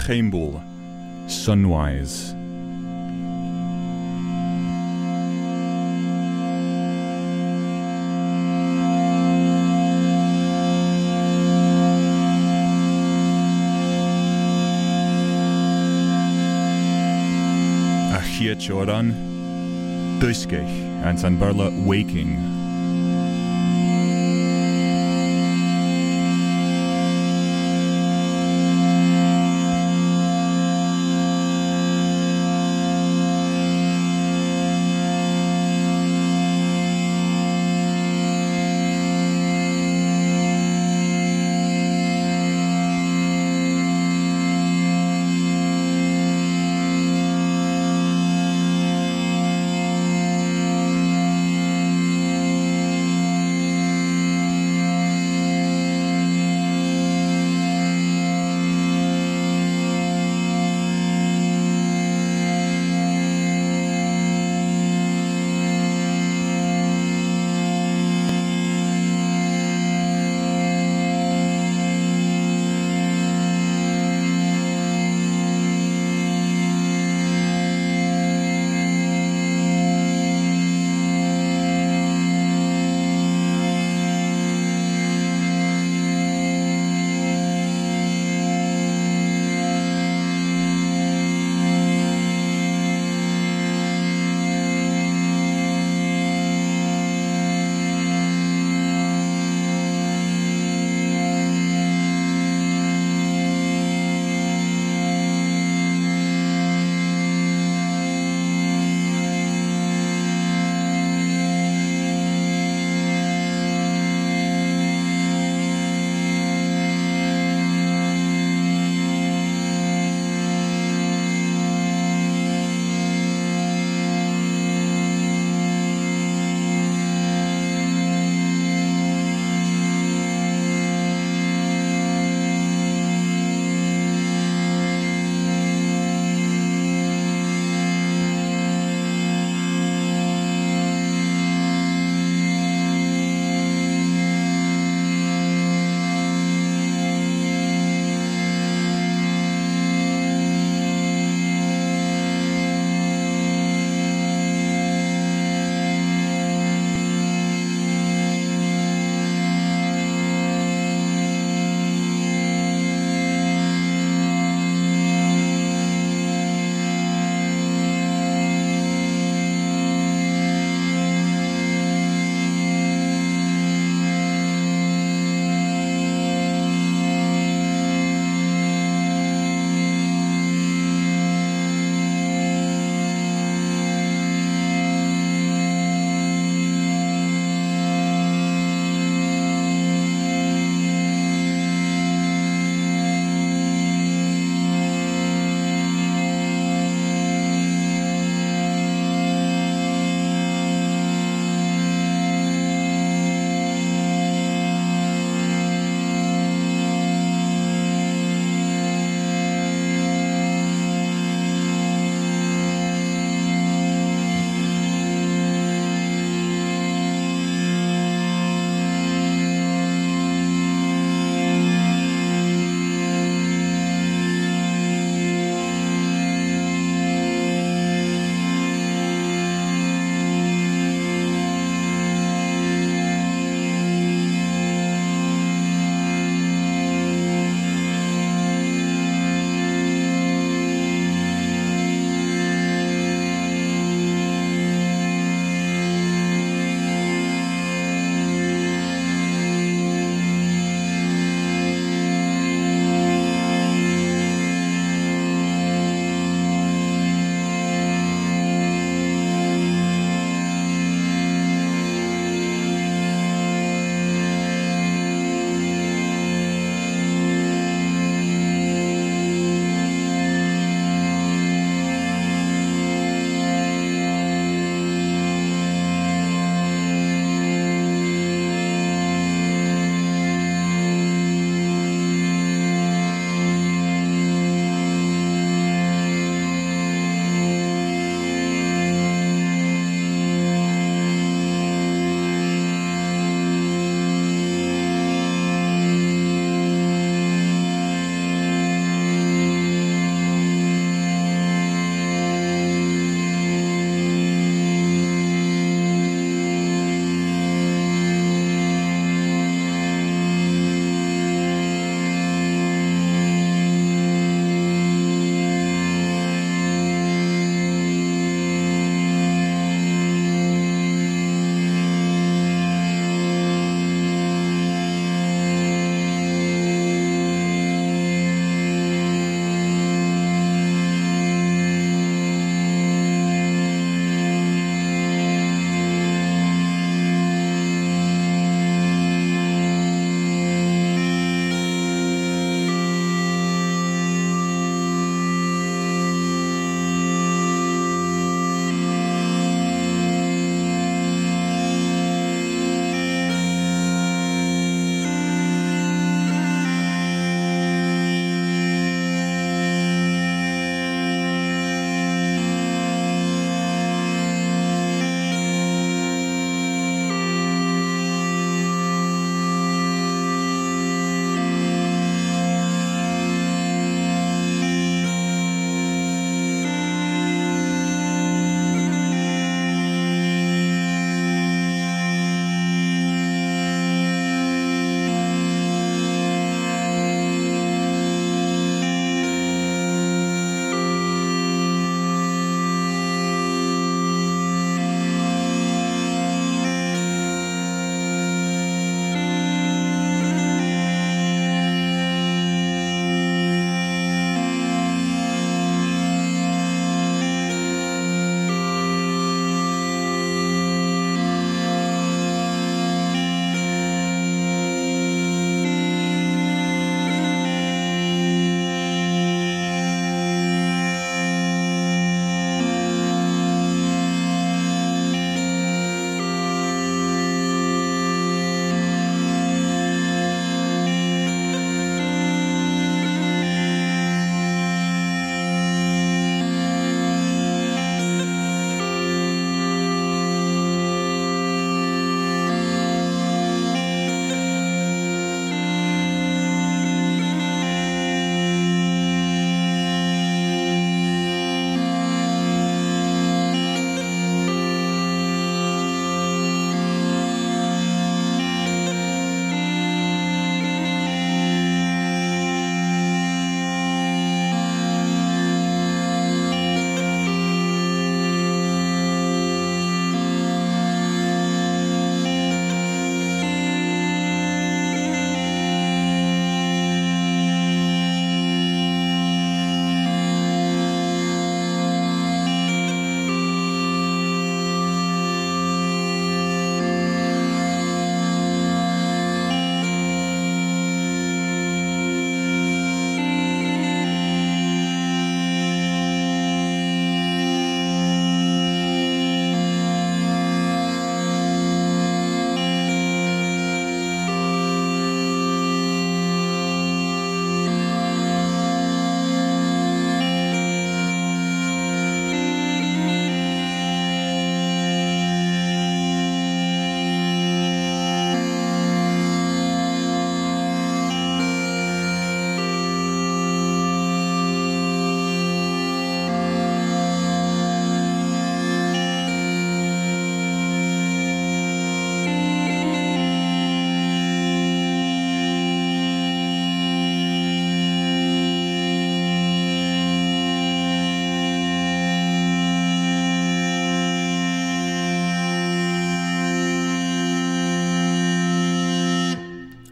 Chambul, Sunwise. Achia Choran, Duskech, and Sanbarla Waking.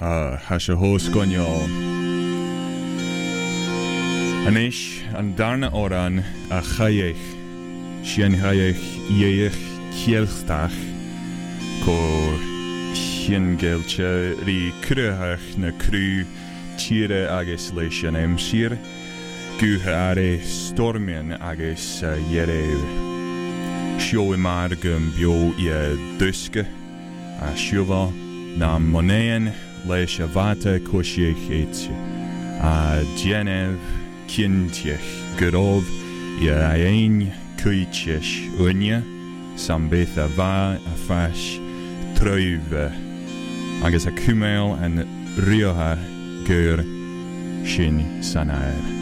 Hasha hos goniol. Anish an darna oran a chayech. Sien chayech yeich kielstach. Ko sien gelche ri kruhach na kru tire agis leishan emsir. Guha are stormien agis yerev. Sjå margum bio je duske. A sjuva na moneen leisha vata koshich etje. A Genev Kintjech Gurov Yain Kuichesh Unya Sambetha Va Afash Truve Agus a Kumel and Rioha Gur Shin Sanair.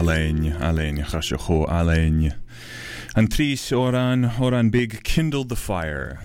Alain, chashacho Alain. And tris oran big kindled the fire.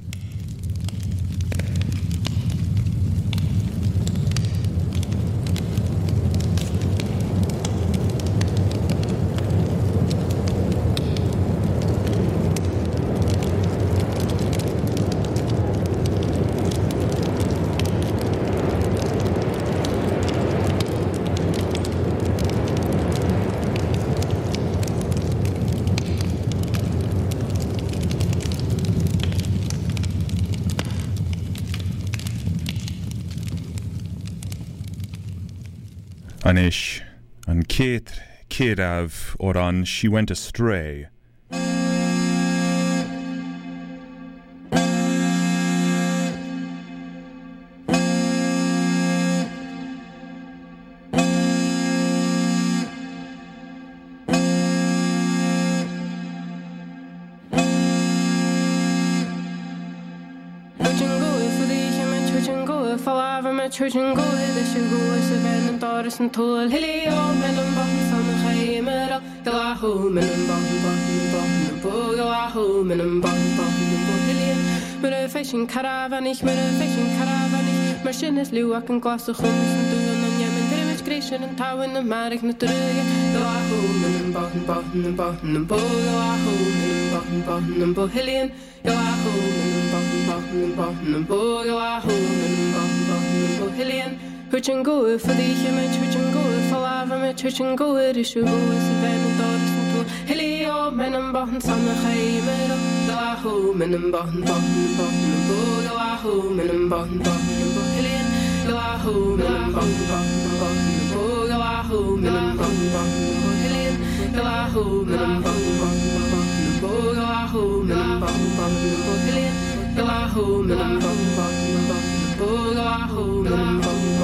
Anish, and Kirav, oran, she went astray. Church and go the sugar seven and daughters and toll hilly on and bottom some heimer go home and bottom go home and bottom hilly but a fishing caravan ich mit a fishing caravan ich machine is luak and glass of homes and doing on yemen very much creation and tower in the marriage not to go home and bottom go home and bottom hilly go home and bottom go home and Hillian, which and go for the image, which and go for lava, which and go it is you go as a van and daughters and tool. Hilly, men and bottom, some the high, go home and bottom, go home and bottom, Hillian, go home and bottom, go home and bottom, Hillian, go home and bottom, go home and bottom, Hillian, go home and bottom. Go home and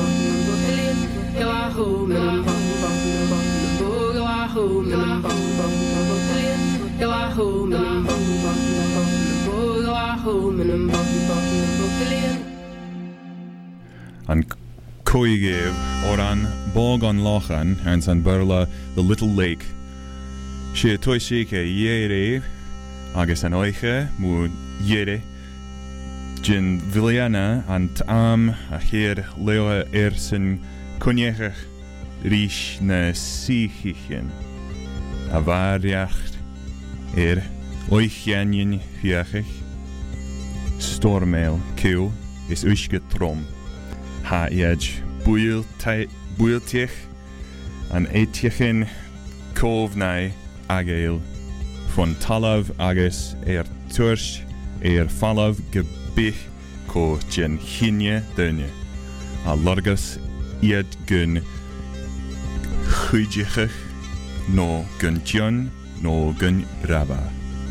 go home and go home and go home and And Coigev, oran, bog on Lochan, and San Burla, the little lake. She toishike yere, agus an oiche, mu yere. Jin Viliana and am a hier leo ersen konjechach rish na sichichen a variacht oichianjen fiachich stormeel keel is uiske trom ha edge builtiech an etiechen kovnai agel von talav agus tursch fallav Bich ko jen hinje dunje. A lorgus iad gun chuidichach no gun jon no gun raba.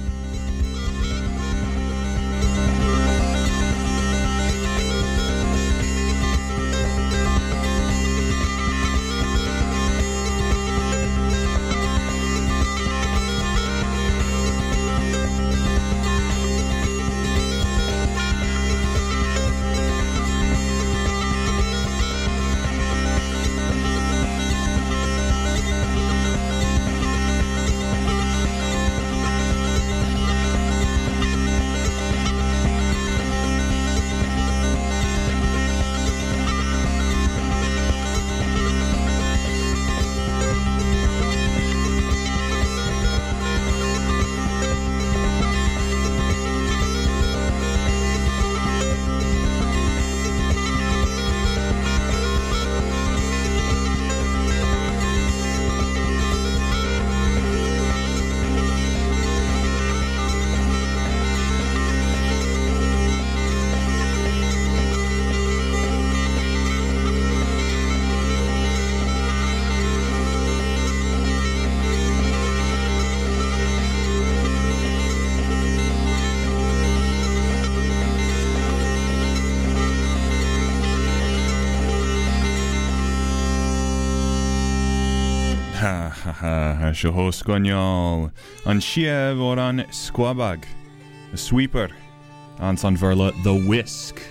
Shahosconial an Shiev or an Squabag, the sweeper, and San Verla the whisk.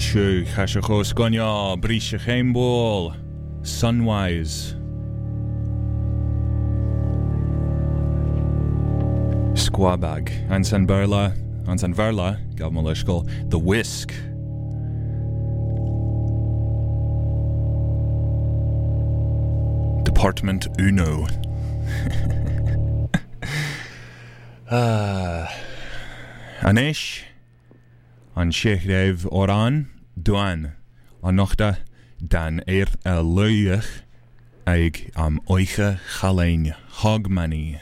Hashu, Hashachos Gonya, Brisha Heimbol, Sunwise. Squabag, Ansan Verla, Gavmalishkal, The Whisk. Department Uno. Anish, an Sheikh Rev Oran, Duan, an Nochta, Dan Luyach, Eig am Oiche Chalein, Hogmani.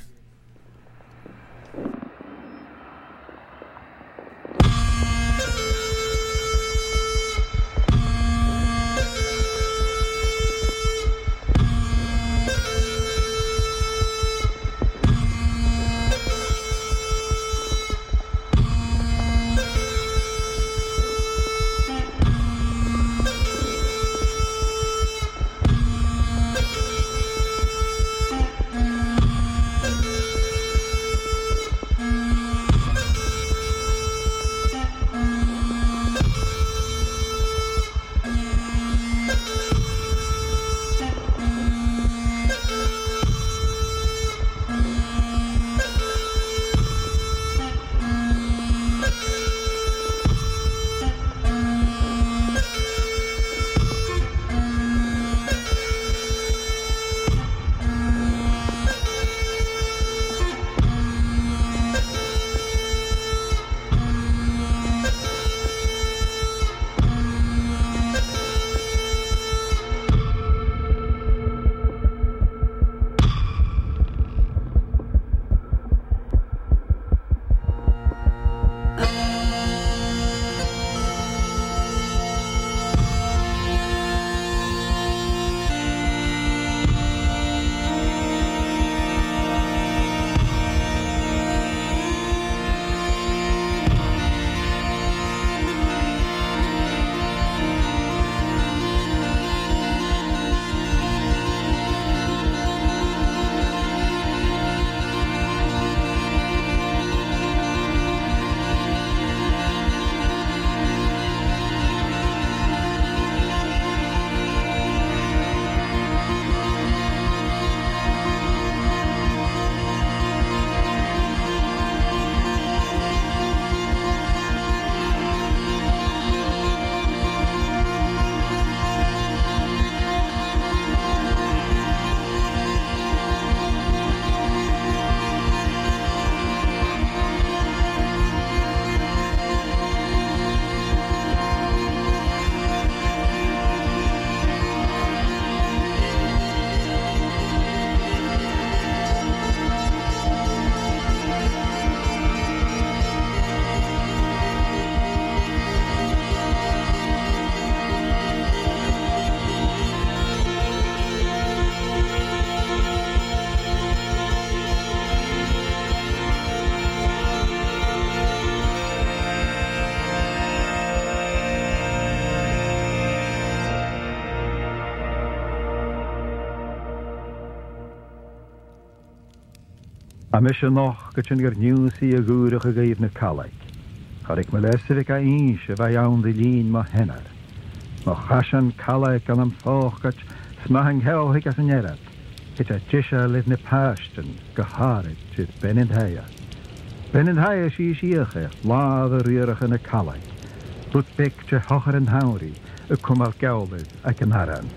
A mis noch go sin gur nniúsaí a gúrach a gaomh na calaig. Charig me leisirigh a ís a bheith ann di lín má henar. Má chasan calaig an am fóchgat smahang heolhic as an erad. Hit a tisha lid na pástan go hárid tyd Benint Haya. Benint Haya sí síocha lád a riorach an a calaig. Rút bec te hochar an hauri a cumal gaulid ac an haran.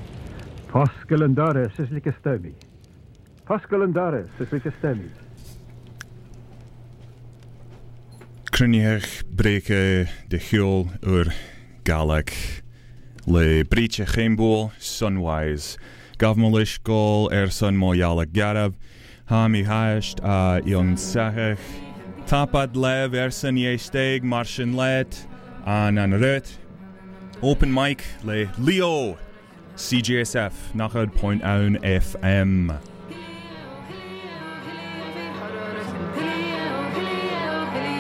Poscal an doris is lik a stemmi. Poscal an doris is lik a stemmi. Cruniach breke de hiol Galag le Breache Heimbol Sunwise Gavmalish Gol Son Moyala Garab Hami Hasht Young Sahach Tapad Lev Erson Yesteg Martian Let An Rut Open Mic le Leo CJSF Nachad Point Own FM